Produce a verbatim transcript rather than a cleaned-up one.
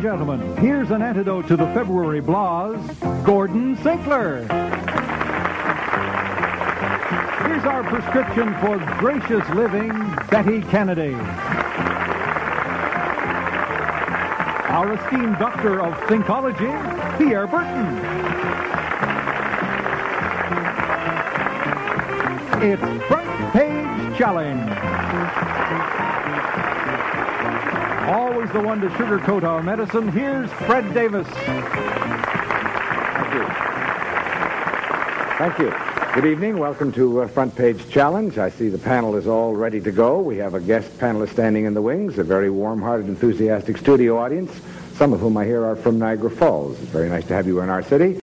gentlemen, here's an antidote to the February blahs, Gordon Sinkler. Here's our prescription for gracious living, Betty Kennedy. Our esteemed doctor of thinkology, Pierre Burton. It's Front Page Challenge. Always the one to sugarcoat our medicine, here's Fred Davis. Thank you. Thank you. Good evening. Welcome to uh, Front Page Challenge. I see the panel is all ready to go. We have a guest panelist standing in the wings, a very warm-hearted, enthusiastic studio audience, some of whom I hear are from Niagara Falls. It's very nice to have you in our city.